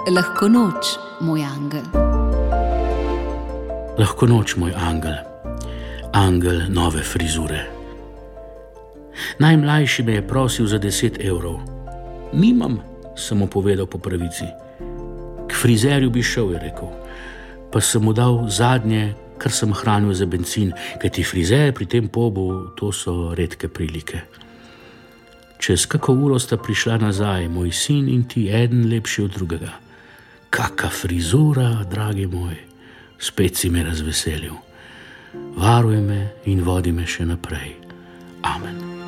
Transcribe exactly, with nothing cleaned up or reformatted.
Lahko noč, moj angel. Lahko noč, moj angel. Angel nove frizure. Najmlajši me je prosil za deset evrov. Nimam, sem mu povedal po pravici. K frizerju bi šel, je rekel. Pa sem mu dal zadnje, kar sem hranil za bencin, kajti frizer pri tem pobu, to so redke prilike. Čez kako uro sta prišla nazaj, moj sin in ti, eden lepši od drugega. Kaka frizura, dragi moj, spet si me razveselil. Varuj me in vodi me še naprej. Amen.